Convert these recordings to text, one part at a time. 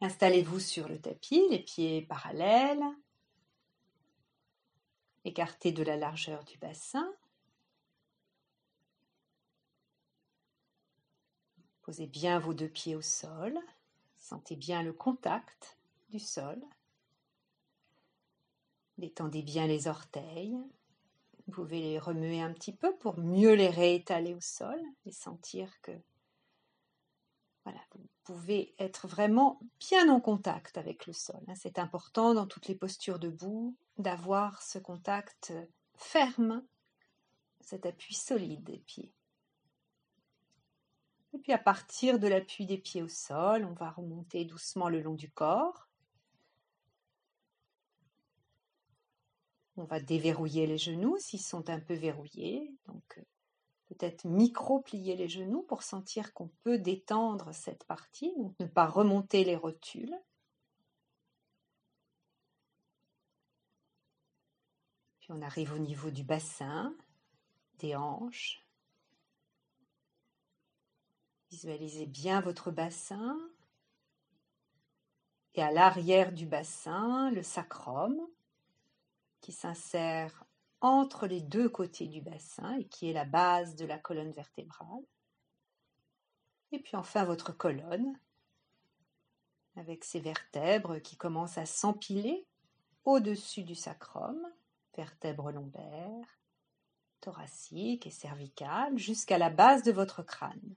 Installez-vous sur le tapis, les pieds parallèles, écartés de la largeur du bassin. Posez bien vos deux pieds au sol. Sentez bien le contact du sol. Détendez bien les orteils. Vous pouvez les remuer un petit peu pour mieux les réétaler au sol et sentir que vous pouvez être vraiment bien en contact avec le sol. C'est important dans toutes les postures debout d'avoir ce contact ferme, cet appui solide des pieds. Et puis à partir de l'appui des pieds au sol, on va remonter doucement le long du corps. On va déverrouiller les genoux s'ils sont un peu verrouillés. Donc peut-être micro-plier les genoux pour sentir qu'on peut détendre cette partie, donc ne pas remonter les rotules. Puis on arrive au niveau du bassin, des hanches. Visualisez bien votre bassin. Et à l'arrière du bassin, le sacrum, qui s'insère entre les deux côtés du bassin et qui est la base de la colonne vertébrale. Et puis enfin votre colonne, avec ses vertèbres qui commencent à s'empiler au-dessus du sacrum, vertèbres lombaires, thoraciques et cervicales, jusqu'à la base de votre crâne.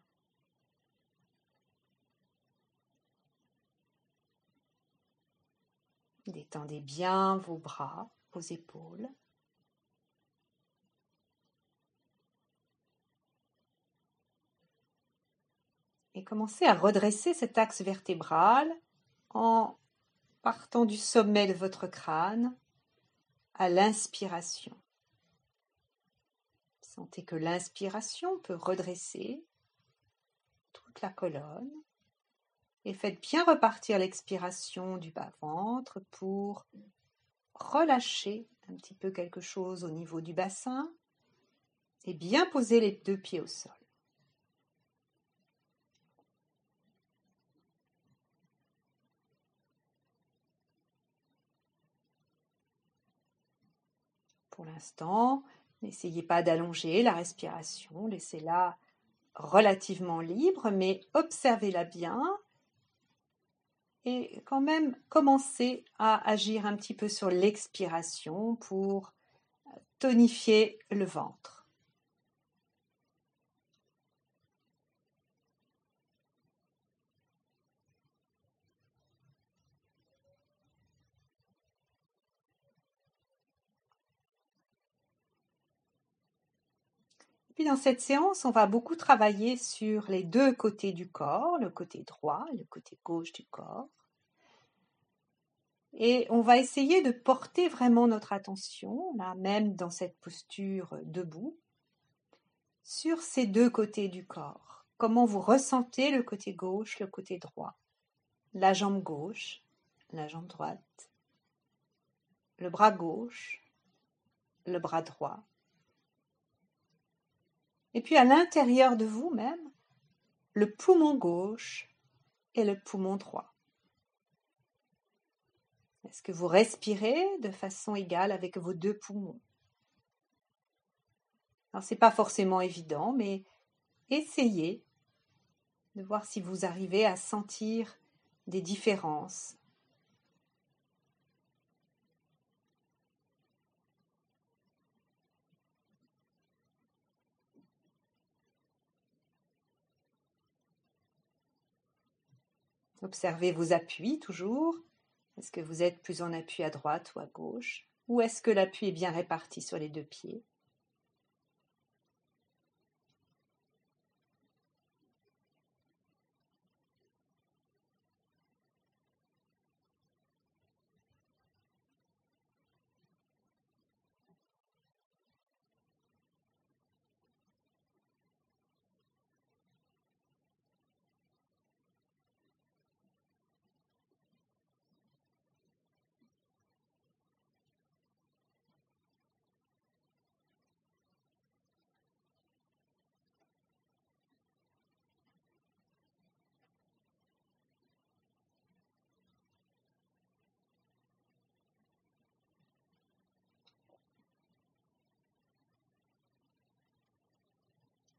Détendez bien vos bras, vos épaules. Et commencez à redresser cet axe vertébral en partant du sommet de votre crâne à l'inspiration. Sentez que l'inspiration peut redresser toute la colonne. Et faites bien repartir l'expiration du bas-ventre pour relâcher un petit peu quelque chose au niveau du bassin et bien poser les deux pieds au sol. Pour l'instant, n'essayez pas d'allonger la respiration, laissez-la relativement libre, mais observez-la bien et quand même commencez à agir un petit peu sur l'expiration pour tonifier le ventre. Puis dans cette séance, on va beaucoup travailler sur les deux côtés du corps, le côté droit et le côté gauche du corps. Et on va essayer de porter vraiment notre attention, là même dans cette posture debout, sur ces deux côtés du corps. Comment vous ressentez le côté gauche, le côté droit. La jambe gauche, la jambe droite, le bras gauche, le bras droit. Et puis à l'intérieur de vous-même, le poumon gauche et le poumon droit. Est-ce que vous respirez de façon égale avec vos deux poumons? Alors, ce n'est pas forcément évident, mais essayez de voir si vous arrivez à sentir des différences. Observez vos appuis toujours. Est-ce que vous êtes plus en appui à droite ou à gauche? Ou est-ce que l'appui est bien réparti sur les deux pieds?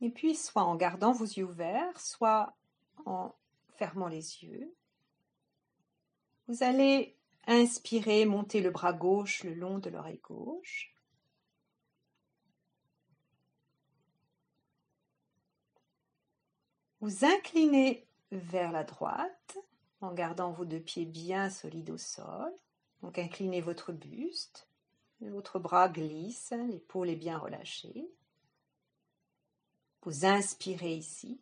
Et puis, soit en gardant vos yeux ouverts, soit en fermant les yeux, vous allez inspirer, monter le bras gauche le long de l'oreille gauche. Vous inclinez vers la droite en gardant vos deux pieds bien solides au sol. Donc inclinez votre buste, votre bras glisse, l'épaule est bien relâchée. Vous inspirez ici.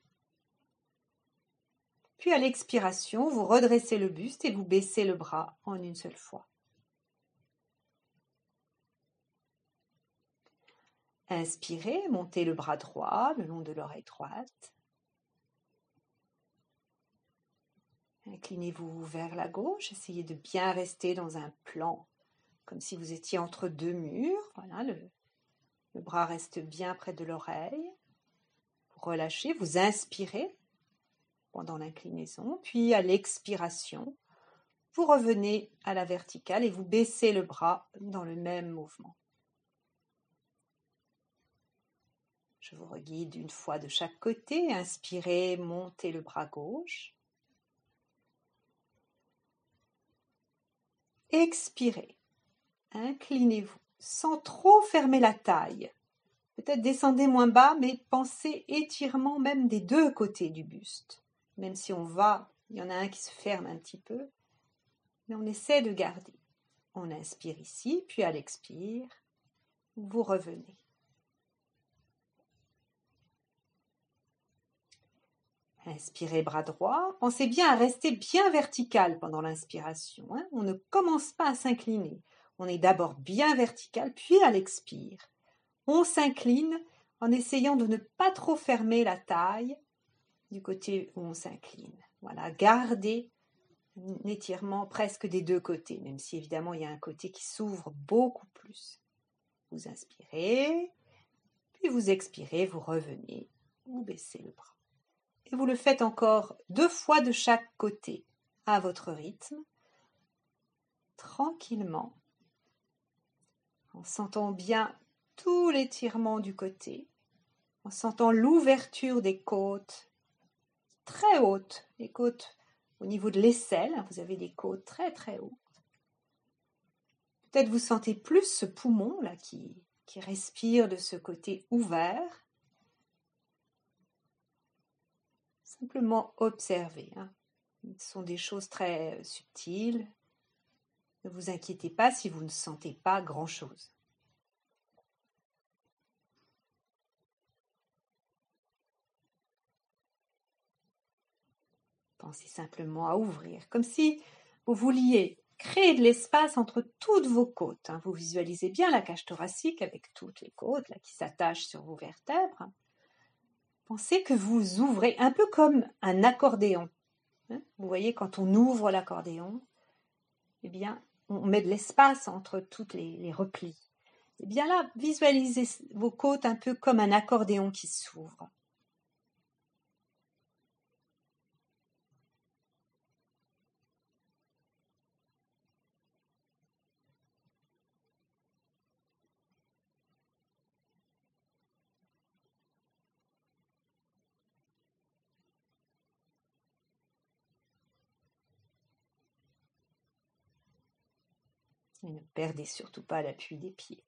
Puis à l'expiration, vous redressez le buste et vous baissez le bras en une seule fois. Inspirez, montez le bras droit le long de l'oreille droite. Inclinez-vous vers la gauche, essayez de bien rester dans un plan, comme si vous étiez entre deux murs. Voilà, le bras reste bien près de l'oreille. Vous relâchez, vous inspirez pendant l'inclinaison, puis à l'expiration, vous revenez à la verticale et vous baissez le bras dans le même mouvement. Je vous reguide une fois de chaque côté. Inspirez, montez le bras gauche. Expirez, inclinez-vous sans trop fermer la taille. Peut-être descendez moins bas, mais pensez étirement même des deux côtés du buste. Même si il y en a un qui se ferme un petit peu, mais on essaie de garder. On inspire ici, puis à l'expire, vous revenez. Inspirez bras droit, pensez bien à rester bien vertical pendant l'inspiration. On ne commence pas à s'incliner. On est d'abord bien vertical, puis à l'expire. On s'incline en essayant de ne pas trop fermer la taille du côté où on s'incline. Voilà, gardez un étirement presque des deux côtés, même si évidemment il y a un côté qui s'ouvre beaucoup plus. Vous inspirez, puis vous expirez, vous revenez, vous baissez le bras. Et vous le faites encore 2 fois de chaque côté, à votre rythme, tranquillement, en sentant bien tout l'étirement du côté, en sentant l'ouverture des côtes très hautes, les côtes au niveau de l'aisselle, vous avez des côtes très très hautes. Peut-être vous sentez plus ce poumon là qui respire de ce côté ouvert. Simplement observez. Ce sont des choses très subtiles. Ne vous inquiétez pas si vous ne sentez pas grand-chose. Pensez simplement à ouvrir, comme si vous vouliez créer de l'espace entre toutes vos côtes. Vous visualisez bien la cage thoracique avec toutes les côtes là, qui s'attachent sur vos vertèbres. Pensez que vous ouvrez un peu comme un accordéon. Vous voyez, quand on ouvre l'accordéon, eh bien, on met de l'espace entre toutes les replis. Eh bien là, visualisez vos côtes un peu comme un accordéon qui s'ouvre. Et ne perdez surtout pas l'appui des pieds.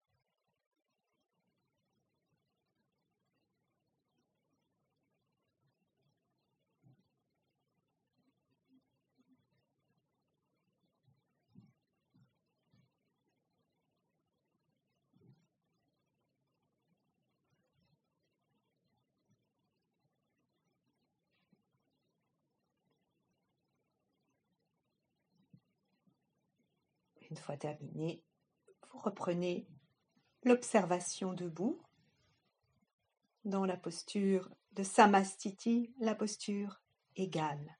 Une fois terminé, vous reprenez l'observation debout dans la posture de Samastiti, la posture égale.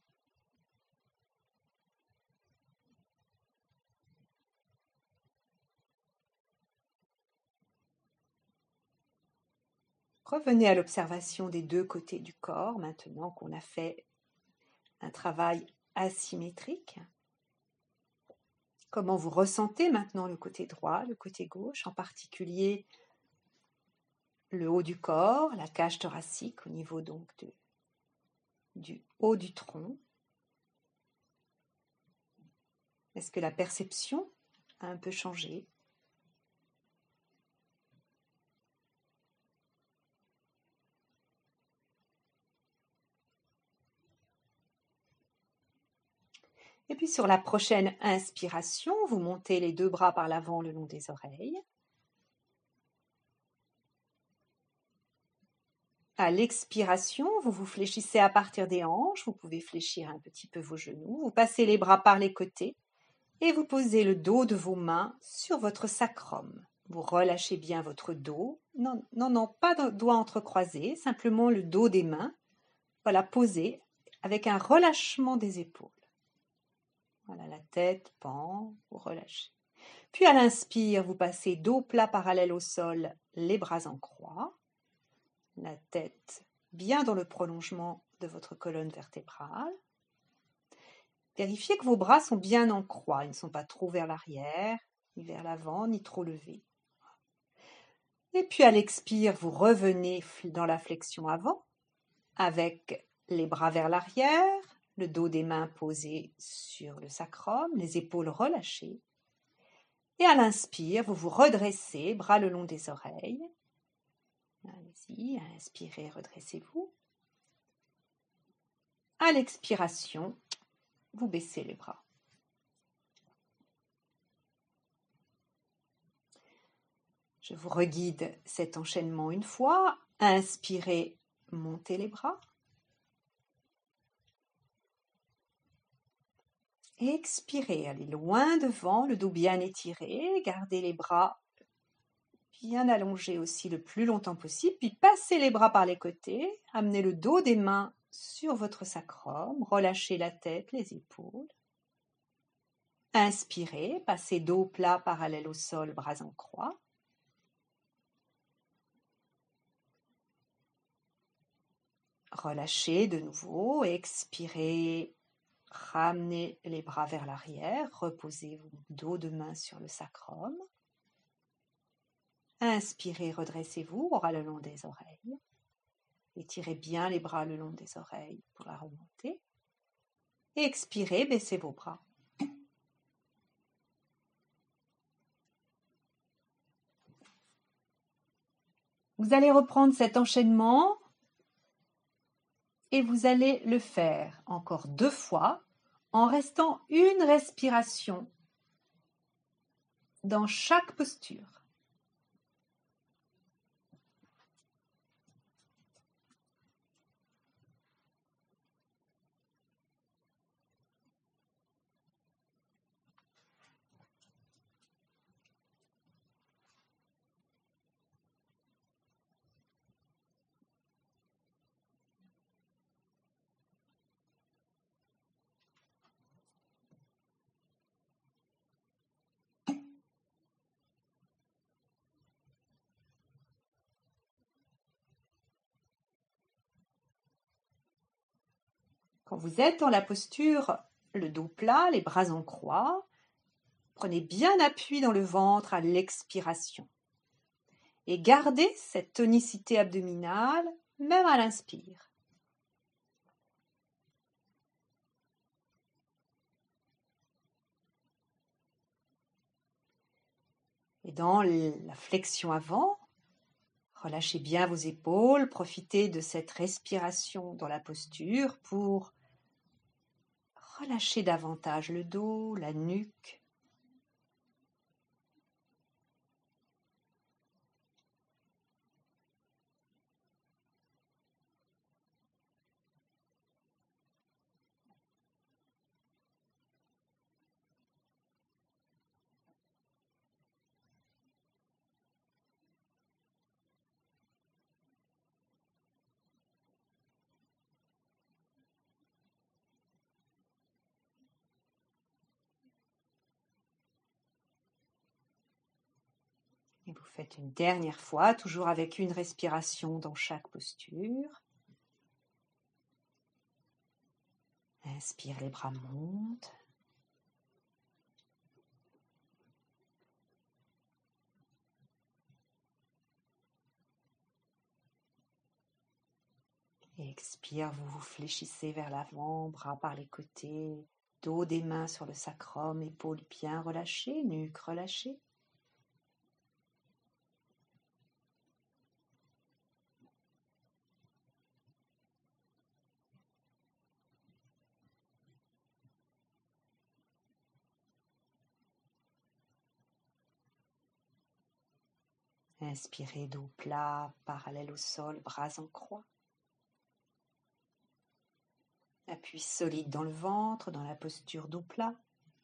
Revenez à l'observation des deux côtés du corps maintenant qu'on a fait un travail asymétrique. Comment vous ressentez maintenant le côté droit, le côté gauche, en particulier le haut du corps, la cage thoracique au niveau donc du haut du tronc. Est-ce que la perception a un peu changé? Et puis sur la prochaine inspiration, vous montez les 2 bras par l'avant le long des oreilles. À l'expiration, vous vous fléchissez à partir des hanches, vous pouvez fléchir un petit peu vos genoux, vous passez les bras par les côtés et vous posez le dos de vos mains sur votre sacrum. Vous relâchez bien votre dos. Non, non, non, pas de doigts entrecroisés, simplement le dos des mains. Voilà, posé avec un relâchement des épaules. Voilà, la tête pend, vous relâchez. Puis à l'inspire, vous passez dos plat parallèle au sol, les bras en croix. La tête bien dans le prolongement de votre colonne vertébrale. Vérifiez que vos bras sont bien en croix, ils ne sont pas trop vers l'arrière, ni vers l'avant, ni trop levés. Et puis à l'expire, vous revenez dans la flexion avant, avec les bras vers l'arrière, le dos des mains posé sur le sacrum, les épaules relâchées. Et à l'inspire, vous vous redressez, bras le long des oreilles. Allez-y, inspirez, redressez-vous. À l'expiration, vous baissez les bras. Je vous reguide cet enchaînement une fois. Inspirez, montez les bras. Expirez, allez loin devant, le dos bien étiré. Gardez les bras bien allongés aussi le plus longtemps possible. Puis passez les bras par les côtés. Amenez le dos des mains sur votre sacrum. Relâchez la tête, les épaules. Inspirez, passez dos plat parallèle au sol, bras en croix. Relâchez de nouveau, expirez, ramenez les bras vers l'arrière, reposez vos dos de main sur le sacrum. Inspirez, redressez-vous, bras le long des oreilles. Étirez bien les bras le long des oreilles pour la remontée. Expirez, baissez vos bras. Vous allez reprendre cet enchaînement et vous allez le faire encore 2 fois en restant une respiration dans chaque posture. Quand vous êtes dans la posture, le dos plat, les bras en croix, prenez bien appui dans le ventre à l'expiration. Et gardez cette tonicité abdominale, même à l'inspire. Et dans la flexion avant, relâchez bien vos épaules, profitez de cette respiration dans la posture pour relâcher davantage le dos, la nuque. Et vous faites une dernière fois, toujours avec une respiration dans chaque posture. Inspire, les bras montent. Et expire, vous vous fléchissez vers l'avant, bras par les côtés, dos des mains sur le sacrum, épaules bien relâchées, nuque relâchée. Inspirez, dos plat, parallèle au sol, bras en croix. Appui solide dans le ventre, dans la posture dos plat.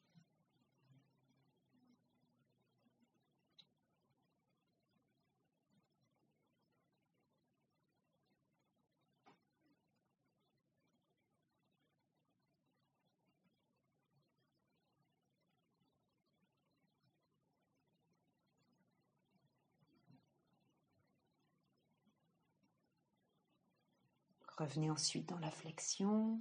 Revenez ensuite dans la flexion.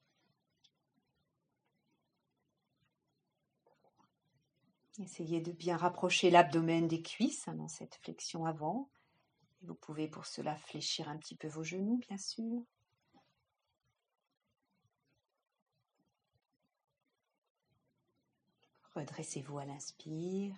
Essayez de bien rapprocher l'abdomen des cuisses dans cette flexion avant. Et vous pouvez pour cela fléchir un petit peu vos genoux, bien sûr. Redressez-vous à l'inspire.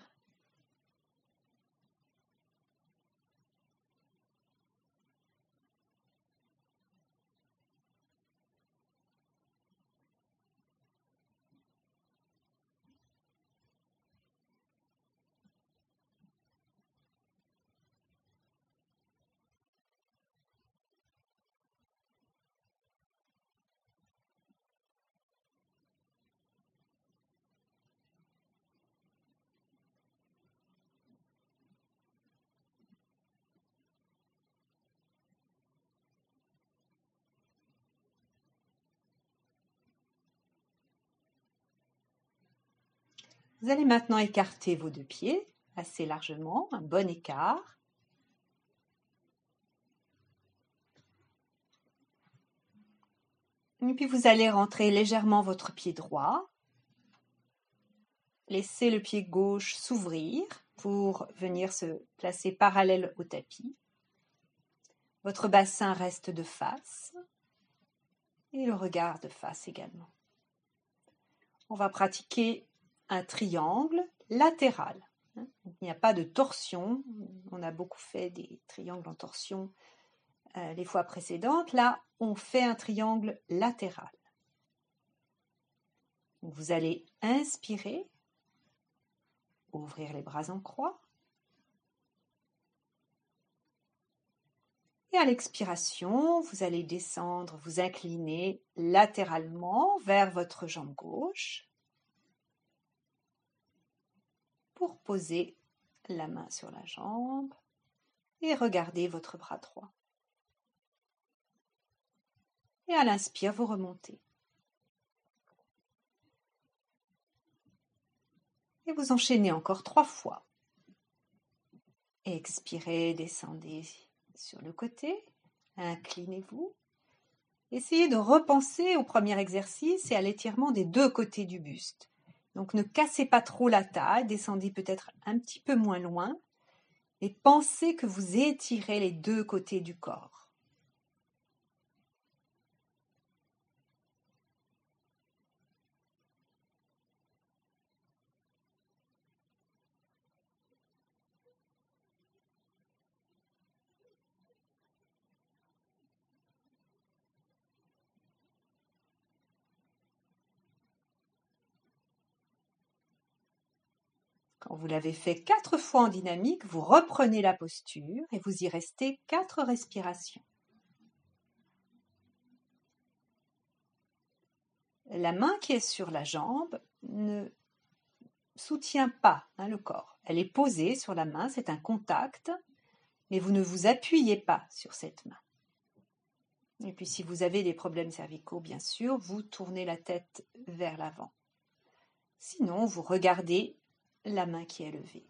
Vous allez maintenant écarter vos deux pieds assez largement, un bon écart. Et puis vous allez rentrer légèrement votre pied droit. Laissez le pied gauche s'ouvrir pour venir se placer parallèle au tapis. Votre bassin reste de face et le regard de face également. On va pratiquer un triangle latéral. Il n'y a pas de torsion. On a beaucoup fait des triangles en torsion les fois précédentes. Là, on fait un triangle latéral. Vous allez inspirer, ouvrir les bras en croix. Et à l'expiration, vous allez descendre, vous incliner latéralement vers votre jambe gauche pour poser la main sur la jambe et regarder votre bras droit. Et à l'inspire, vous remontez. Et vous enchaînez encore 3 fois. Expirez, descendez sur le côté, inclinez-vous. Essayez de repenser au premier exercice et à l'étirement des 2 côtés du buste. Donc ne cassez pas trop la taille, descendez peut-être un petit peu moins loin et pensez que vous étirez les 2 côtés du corps. Quand vous l'avez fait 4 fois en dynamique, vous reprenez la posture et vous y restez 4 respirations. La main qui est sur la jambe ne soutient pas le corps. Elle est posée sur la main, c'est un contact, mais vous ne vous appuyez pas sur cette main. Et puis si vous avez des problèmes cervicaux, bien sûr, vous tournez la tête vers l'avant. Sinon, vous regardez la main qui est levée.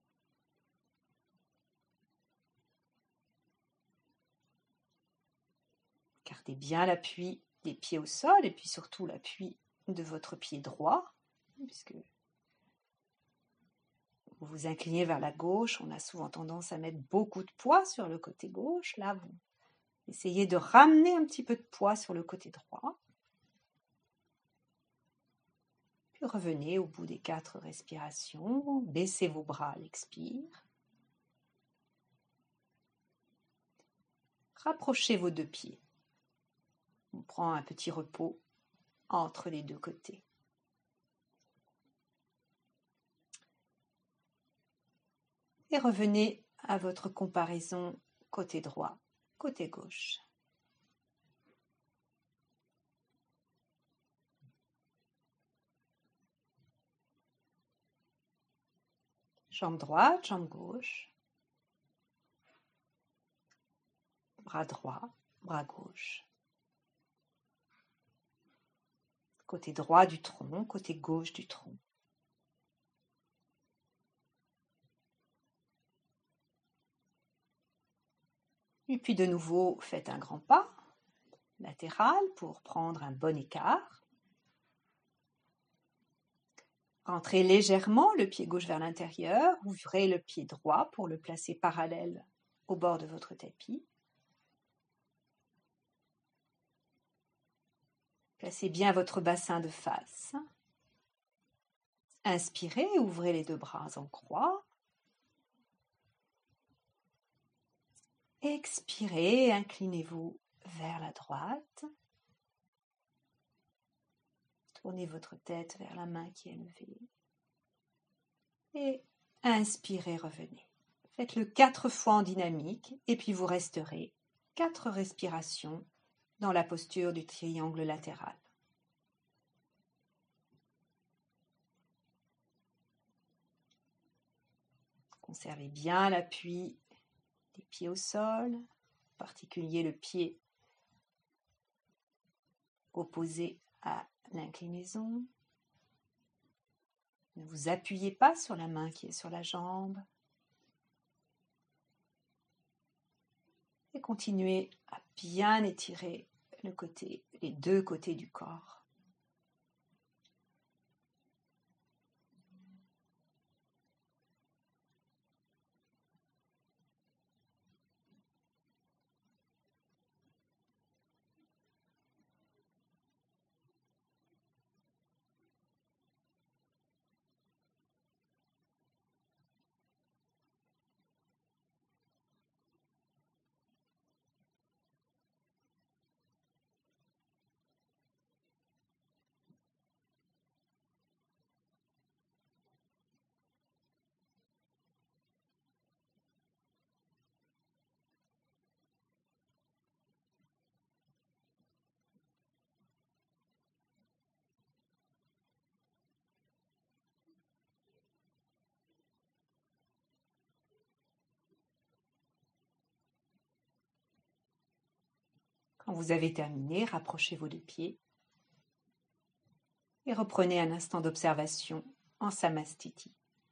Gardez bien l'appui des pieds au sol et puis surtout l'appui de votre pied droit, puisque vous vous inclinez vers la gauche, on a souvent tendance à mettre beaucoup de poids sur le côté gauche. Là, vous Essayez de ramener un petit peu de poids sur le côté droit. Puis revenez au bout des 4 respirations. Baissez vos bras à l'expire. Rapprochez vos 2 pieds. On prend un petit repos entre les 2 côtés. Et revenez à votre comparaison côté droit, côté gauche. Jambe droite, jambe gauche. Bras droit, bras gauche. Côté droit du tronc, côté gauche du tronc. Et puis de nouveau, faites un grand pas latéral pour prendre un bon écart. Rentrez légèrement le pied gauche vers l'intérieur, ouvrez le pied droit pour le placer parallèle au bord de votre tapis. Placez bien votre bassin de face. Inspirez, ouvrez les 2 bras en croix. Expirez, inclinez-vous vers la droite. Tournez votre tête vers la main qui est levée. Et inspirez, revenez. Faites-le 4 fois en dynamique et puis vous resterez 4 respirations dans la posture du triangle latéral. Conservez bien l'appui des pieds au sol, en particulier le pied opposé à l'inclinaison. Ne vous appuyez pas sur la main qui est sur la jambe. Et continuez à bien étirer les 2 côtés du corps. Quand vous avez terminé, rapprochez vos 2 pieds et reprenez un instant d'observation en Samastiti.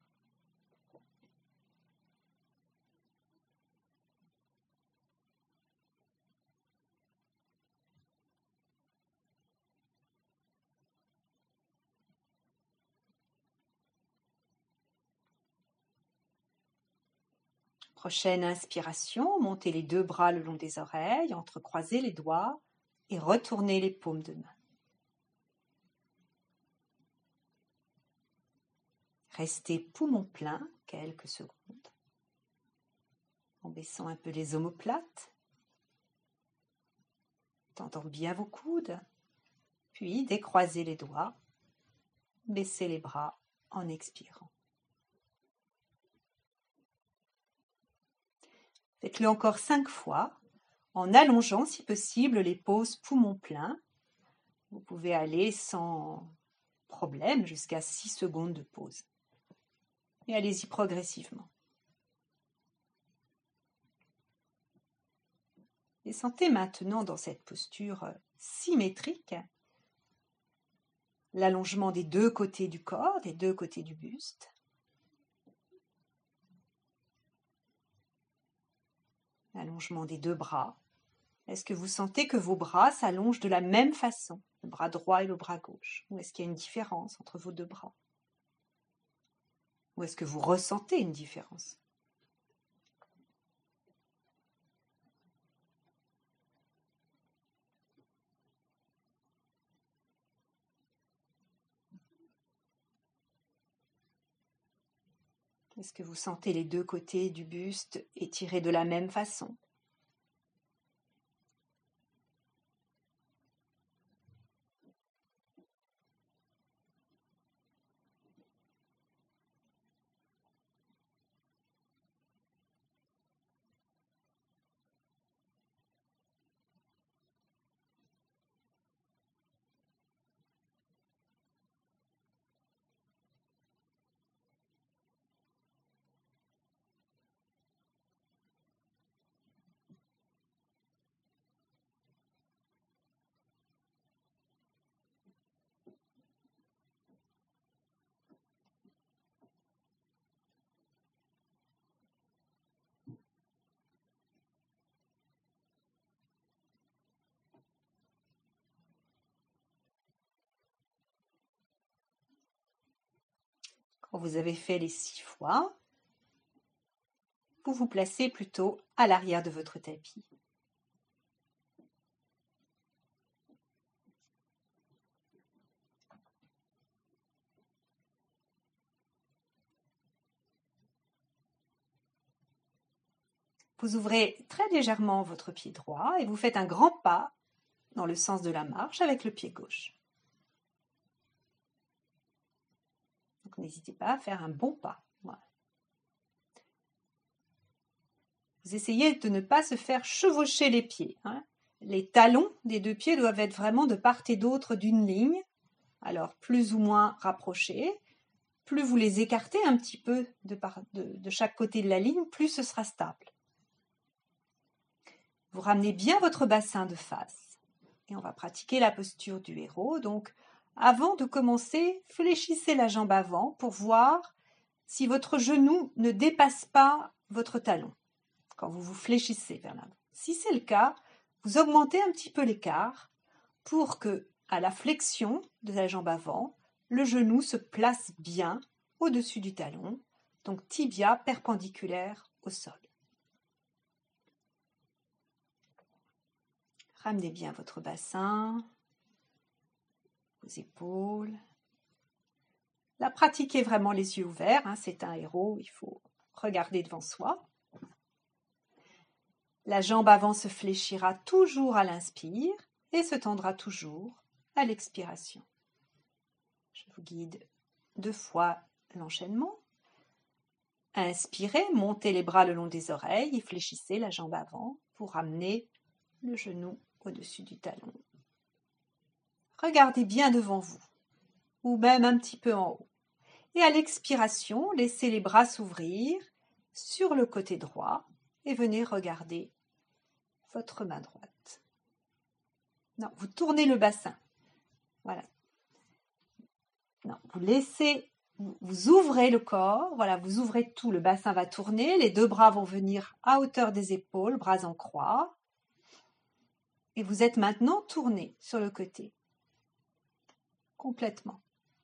Prochaine inspiration, montez les 2 bras le long des oreilles, entrecroisez les doigts et retournez les paumes de main. Restez poumon plein quelques secondes en baissant un peu les omoplates, tendant bien vos coudes, puis décroisez les doigts, baissez les bras en expirant. Faites-le encore 5 fois, en allongeant si possible les pauses poumons pleins. Vous pouvez aller sans problème jusqu'à 6 secondes de pause. Et allez-y progressivement. Et sentez maintenant dans cette posture symétrique l'allongement des 2 côtés du corps, des 2 côtés du buste. L'allongement des 2 bras. Est-ce que vous sentez que vos bras s'allongent de la même façon, le bras droit et le bras gauche? Ou est-ce qu'il y a une différence entre vos 2 bras? Ou est-ce que vous ressentez une différence? Est-ce que vous sentez les deux côtés du buste étirés de la même façon? Quand vous avez fait les 6 fois, vous vous placez plutôt à l'arrière de votre tapis. Vous ouvrez très légèrement votre pied droit et vous faites un grand pas dans le sens de la marche avec le pied gauche. Donc n'hésitez pas à faire un bon pas. Voilà. Vous essayez de ne pas se faire chevaucher les pieds. Les talons des deux pieds doivent être vraiment de part et d'autre d'une ligne, alors plus ou moins rapprochés. Plus vous les écartez un petit peu de chaque côté de la ligne, plus ce sera stable. Vous ramenez bien votre bassin de face et on va pratiquer la posture du héros. Donc, avant de commencer, fléchissez la jambe avant pour voir si votre genou ne dépasse pas votre talon quand vous vous fléchissez vers l'avant. Si c'est le cas, vous augmentez un petit peu l'écart pour que, à la flexion de la jambe avant, le genou se place bien au-dessus du talon, donc tibia perpendiculaire au sol. Ramenez bien votre bassin, vos épaules. Là, pratiquez vraiment les yeux ouverts, c'est un héros, il faut regarder devant soi. La jambe avant se fléchira toujours à l'inspire et se tendra toujours à l'expiration. Je vous guide 2 fois l'enchaînement. Inspirez, montez les bras le long des oreilles et fléchissez la jambe avant pour ramener le genou au-dessus du talon. Regardez bien devant vous, ou même un petit peu en haut. Et à l'expiration, laissez les bras s'ouvrir sur le côté droit et venez regarder votre main droite. Non, vous tournez le bassin. Voilà. Non, vous ouvrez le corps, voilà, vous ouvrez tout, le bassin va tourner, les 2 bras vont venir à hauteur des épaules, bras en croix. Et vous êtes maintenant tourné sur le côté. Complètement.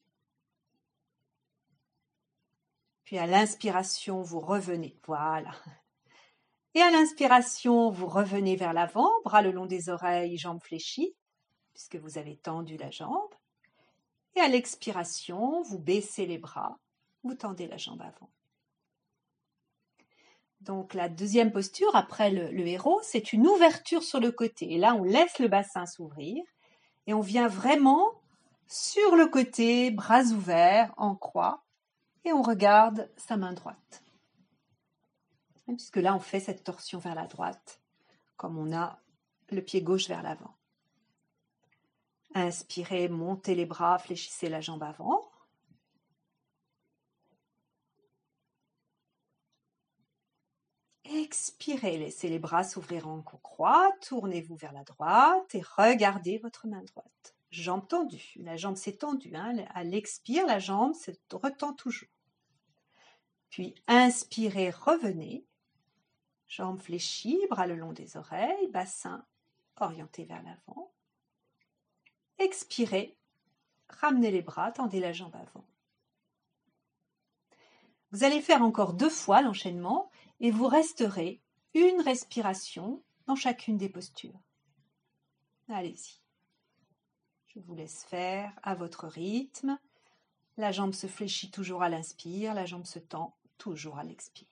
Puis à l'inspiration, vous revenez. Voilà. Et à l'inspiration, vous revenez vers l'avant, bras le long des oreilles, jambes fléchies, puisque vous avez tendu la jambe. Et à l'expiration, vous baissez les bras, vous tendez la jambe avant. Donc la deuxième posture, après le héros, c'est une ouverture sur le côté. Et là, on laisse le bassin s'ouvrir et on vient vraiment sur le côté, bras ouverts, en croix, et on regarde sa main droite. Puisque là, on fait cette torsion vers la droite, comme on a le pied gauche vers l'avant. Inspirez, montez les bras, fléchissez la jambe avant. Expirez, laissez les bras s'ouvrir en croix, tournez-vous vers la droite et regardez votre main droite. Jambe tendue, la jambe s'est tendue, à l'expire, la jambe se retend toujours. Puis inspirez, revenez, jambes fléchies, bras le long des oreilles, bassin orienté vers l'avant. Expirez, ramenez les bras, tendez la jambe avant. Vous allez faire encore 2 fois l'enchaînement et vous resterez une respiration dans chacune des postures. Allez-y. Je vous laisse faire à votre rythme. La jambe se fléchit toujours à l'inspire, la jambe se tend toujours à l'expire.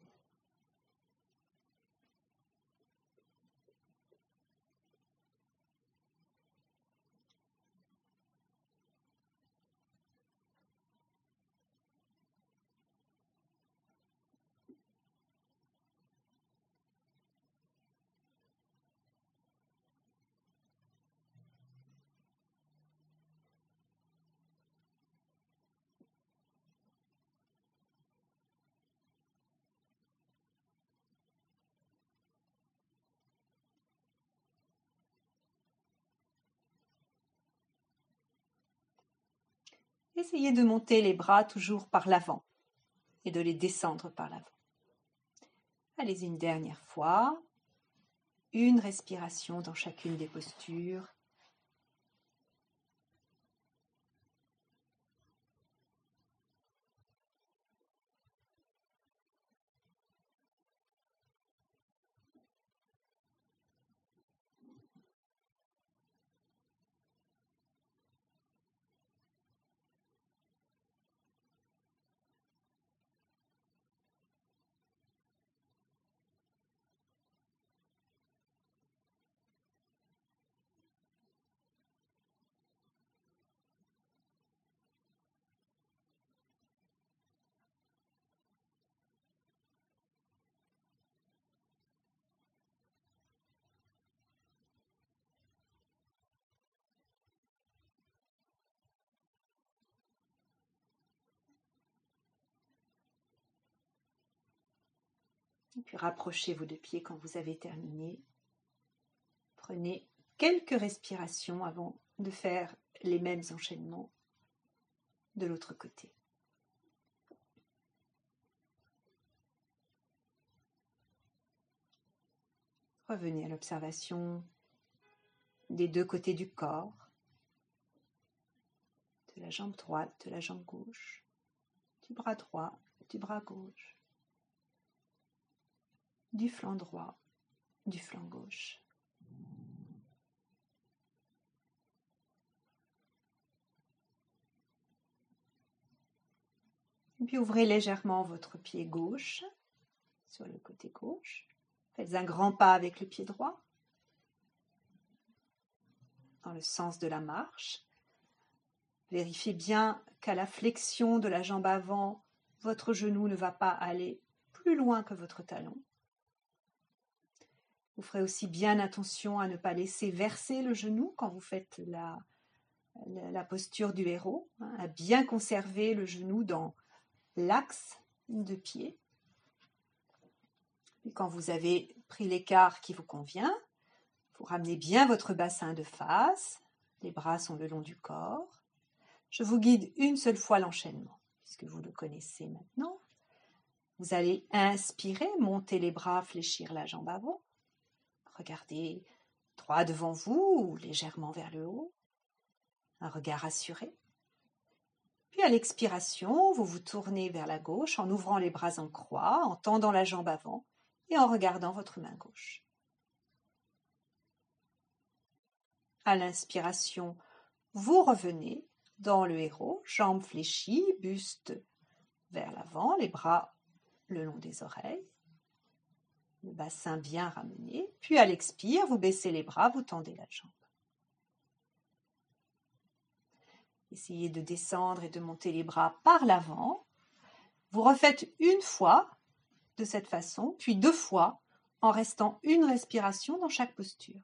Essayez de monter les bras toujours par l'avant et de les descendre par l'avant. Allez une dernière fois. Une respiration dans chacune des postures. Et puis rapprochez vos deux pieds quand vous avez terminé. Prenez quelques respirations avant de faire les mêmes enchaînements de l'autre côté. Revenez à l'observation des deux côtés du corps, de la jambe droite, de la jambe gauche, du bras droit, du bras gauche, du flanc droit, du flanc gauche. Et puis ouvrez légèrement votre pied gauche sur le côté gauche. Faites un grand pas avec le pied droit dans le sens de la marche. Vérifiez bien qu'à la flexion de la jambe avant, votre genou ne va pas aller plus loin que votre talon. Vous ferez aussi bien attention à ne pas laisser verser le genou quand vous faites la posture du héros, à bien conserver le genou dans l'axe de pied. Et quand vous avez pris l'écart qui vous convient, vous ramenez bien votre bassin de face, les bras sont le long du corps. Je vous guide une seule fois l'enchaînement, puisque vous le connaissez maintenant. Vous allez inspirer, monter les bras, fléchir la jambe avant. Regardez droit devant vous ou légèrement vers le haut. Un regard assuré. Puis à l'expiration, vous vous tournez vers la gauche en ouvrant les bras en croix, en tendant la jambe avant et en regardant votre main gauche. À l'inspiration, vous revenez dans le héros, jambes fléchies, buste vers l'avant, les bras le long des oreilles, le bassin bien ramené. Puis à l'expire, vous baissez les bras, vous tendez la jambe. Essayez de descendre et de monter les bras par l'avant. Vous refaites une fois de cette façon, puis 2 fois en restant une respiration dans chaque posture.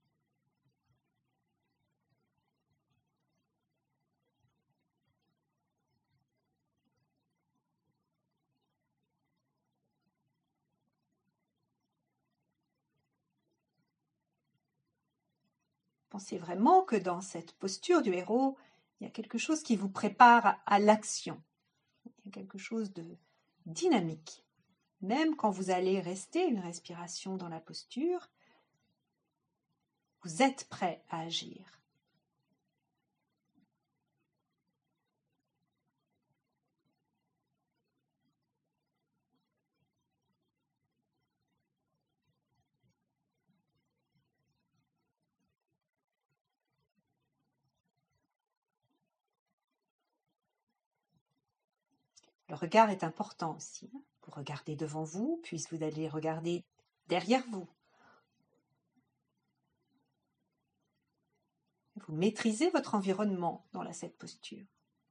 Pensez vraiment que dans cette posture du héros, il y a quelque chose qui vous prépare à l'action. Il y a quelque chose de dynamique. Même quand vous allez rester une respiration dans la posture, vous êtes prêt à agir. Le regard est important aussi. Vous regardez devant vous, puis vous allez regarder derrière vous. Vous maîtrisez votre environnement dans cette posture.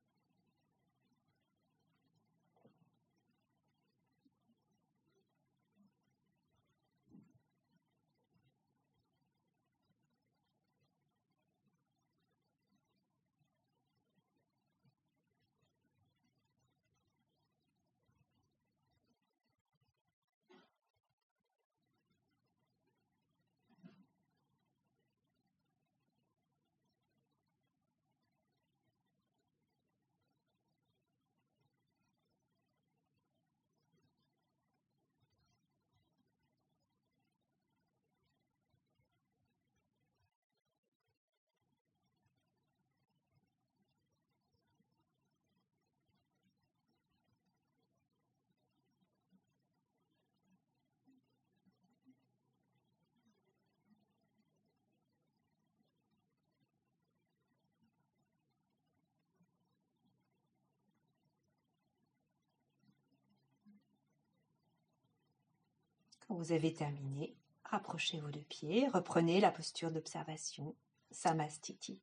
Quand vous avez terminé, rapprochez vos deux pieds, reprenez la posture d'observation, Samastiti.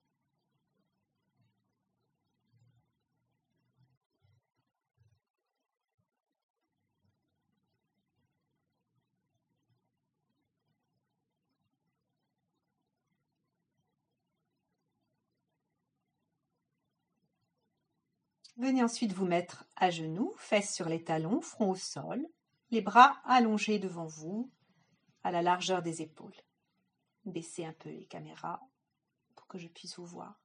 Venez ensuite vous mettre à genoux, fesses sur les talons, front au sol, les bras allongés devant vous, à la largeur des épaules. Baissez un peu les caméras pour que je puisse vous voir.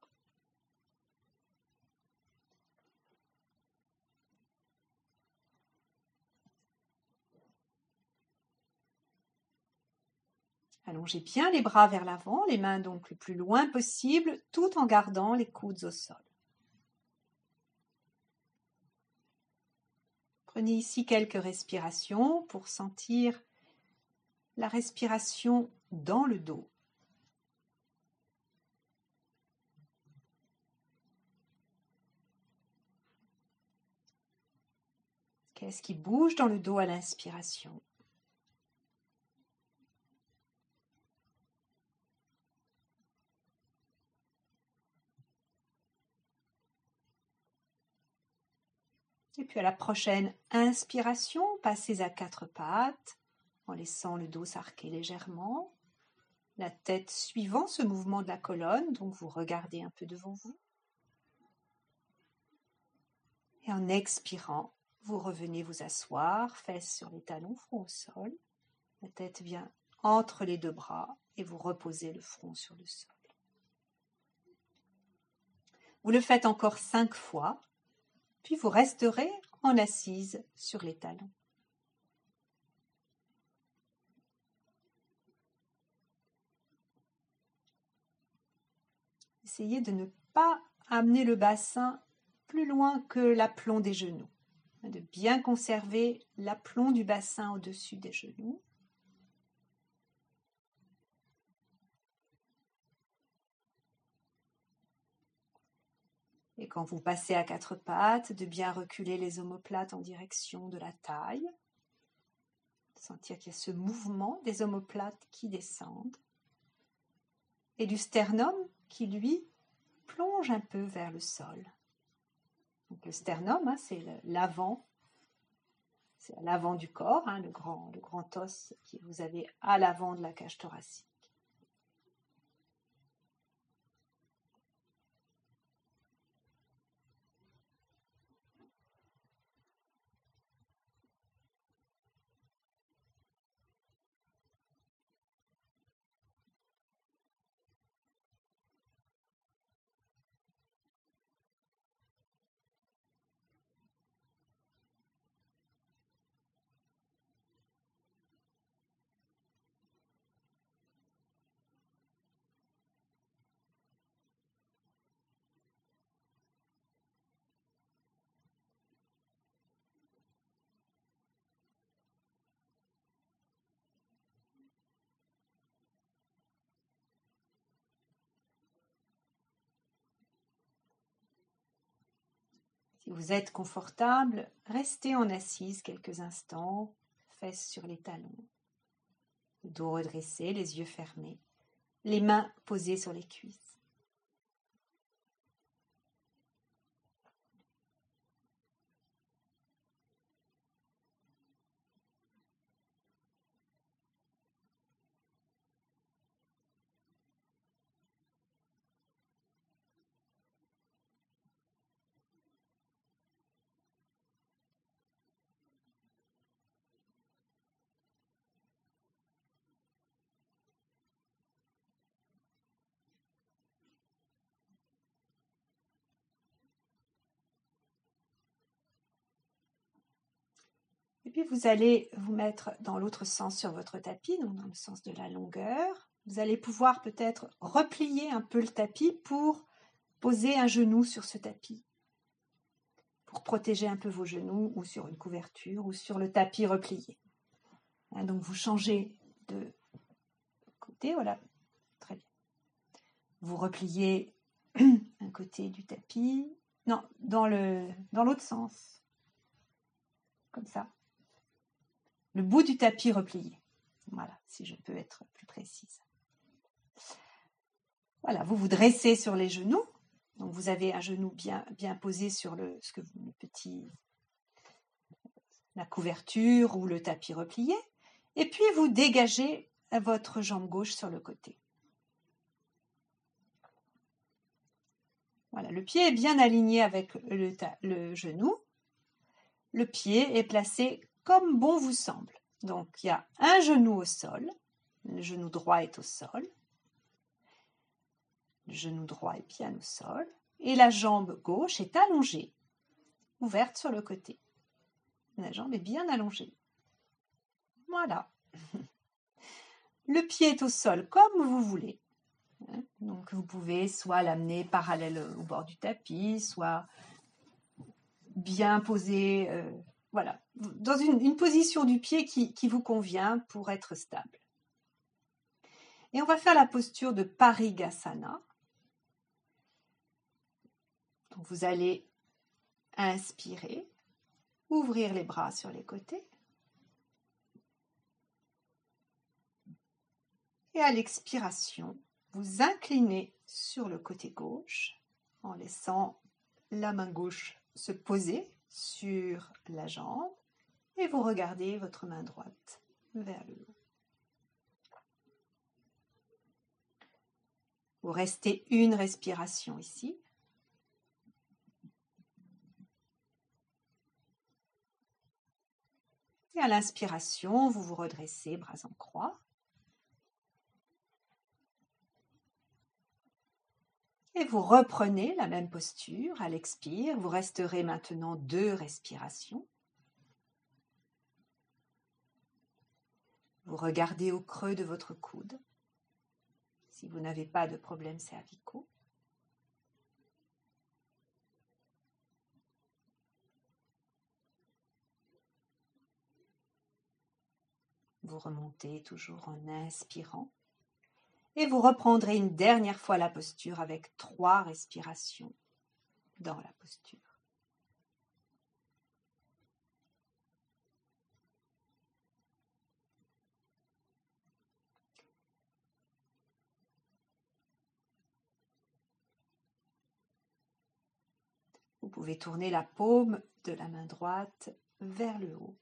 Allongez bien les bras vers l'avant, les mains donc le plus loin possible, tout en gardant les coudes au sol. Prenez ici quelques respirations pour sentir la respiration dans le dos. Qu'est-ce qui bouge dans le dos à l'inspiration? Et puis à la prochaine inspiration, passez à quatre pattes en laissant le dos s'arquer légèrement, la tête suivant ce mouvement de la colonne, donc vous regardez un peu devant vous. Et en expirant, vous revenez vous asseoir, fesses sur les talons, front au sol. La tête vient entre les deux bras et vous reposez le front sur le sol. Vous le faites encore 5 fois, puis vous resterez en assise sur les talons. Essayez de ne pas amener le bassin plus loin que l'aplomb des genoux, de bien conserver l'aplomb du bassin au-dessus des genoux. Et quand vous passez à quatre pattes, de bien reculer les omoplates en direction de la taille. Sentir qu'il y a ce mouvement des omoplates qui descendent. Et du sternum qui, lui, plonge un peu vers le sol. Donc le sternum, c'est l'avant. C'est à l'avant du corps, le grand os que vous avez à l'avant de la cage thoracique. vous êtes confortable, restez en assise quelques instants, fesses sur les talons, le dos redressé, les yeux fermés, les mains posées sur les cuisses. Et puis vous allez vous mettre dans l'autre sens sur votre tapis, donc dans le sens de la longueur. Vous allez pouvoir peut-être replier un peu le tapis pour poser un genou sur ce tapis, pour protéger un peu vos genoux ou sur une couverture ou sur le tapis replié. Donc vous changez de côté, voilà, très bien. Vous repliez un côté du tapis, non, dans l'autre sens, comme ça. Le bout du tapis replié. Voilà, si je peux être plus précise. Voilà, vous vous dressez sur les genoux. Donc vous avez un genou bien posé sur la couverture ou le tapis replié. Et puis vous dégagez votre jambe gauche sur le côté. Voilà, le pied est bien aligné avec le genou. Le pied est placé comme bon vous semble. Donc il y a un genou au sol. Le genou droit est au sol. Le genou droit est bien au sol. Et la jambe gauche est allongée, ouverte sur le côté. La jambe est bien allongée. Voilà. Le pied est au sol comme vous voulez. Donc vous pouvez soit l'amener parallèle au bord du tapis, soit bien posé, voilà, dans une position du pied qui vous convient pour être stable. Et on va faire la posture de Parigasana. Donc vous allez inspirer, ouvrir les bras sur les côtés. Et à l'expiration, vous inclinez sur le côté gauche en laissant la main gauche se poser sur la jambe et vous regardez votre main droite vers le haut. Vous restez une respiration ici. Et à l'inspiration, vous vous redressez, bras en croix. Et vous reprenez la même posture à l'expire. Vous resterez maintenant 2 respirations. Vous regardez au creux de votre coude, si vous n'avez pas de problèmes cervicaux. Vous remontez toujours en inspirant. Et vous reprendrez une dernière fois la posture avec 3 respirations dans la posture. Vous pouvez tourner la paume de la main droite vers le haut.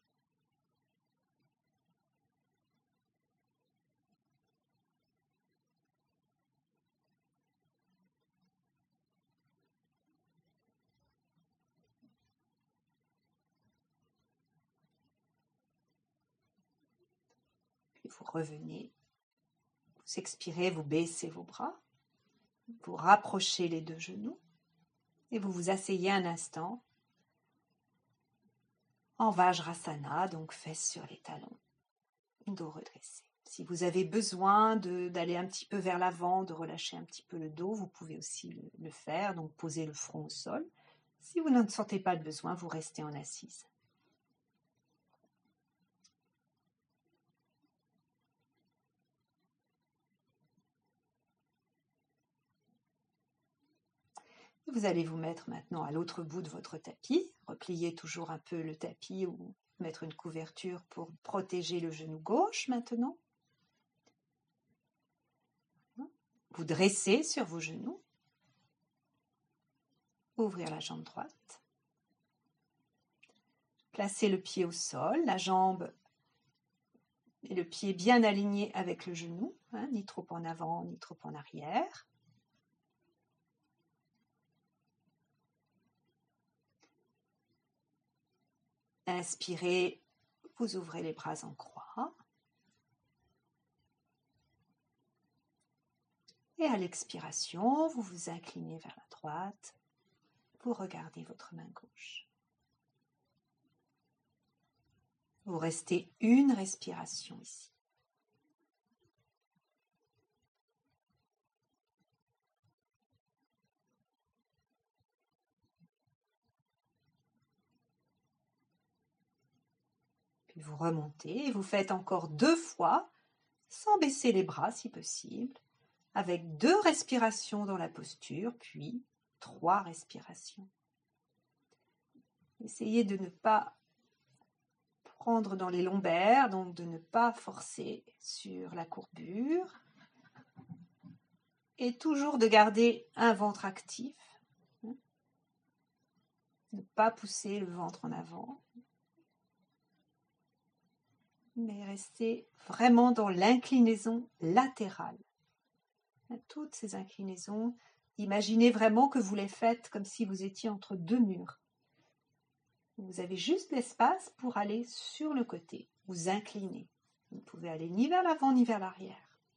Puis vous revenez, vous expirez, vous baissez vos bras, vous rapprochez les 2 genoux et vous vous asseyez un instant en Vajrasana, donc fesses sur les talons, dos redressé. Si vous avez besoin d'aller un petit peu vers l'avant, de relâcher un petit peu le dos, vous pouvez aussi le faire, donc poser le front au sol. Si vous ne sentez pas de besoin, vous restez en assise. Vous allez vous mettre maintenant à l'autre bout de votre tapis, replier toujours un peu le tapis ou mettre une couverture pour protéger le genou gauche maintenant. Vous dressez sur vos genoux, ouvrir la jambe droite, placez le pied au sol, la jambe et le pied bien alignés avec le genou, ni trop en avant ni trop en arrière. Inspirez, vous ouvrez les bras en croix. Et à l'expiration, vous vous inclinez vers la droite, vous regardez votre main gauche. Vous restez une respiration ici. Puis vous remontez et vous faites encore 2 fois, sans baisser les bras si possible, avec 2 respirations dans la posture, puis 3 respirations. Essayez de ne pas prendre dans les lombaires, donc de ne pas forcer sur la courbure. Et toujours de garder un ventre actif. Ne pas pousser le ventre en avant. Mais rester vraiment dans l'inclinaison latérale. Toutes ces inclinaisons, imaginez vraiment que vous les faites comme si vous étiez entre 2 murs. Vous avez juste l'espace pour aller sur le côté, vous incliner. Vous ne pouvez aller ni vers l'avant ni vers l'arrière.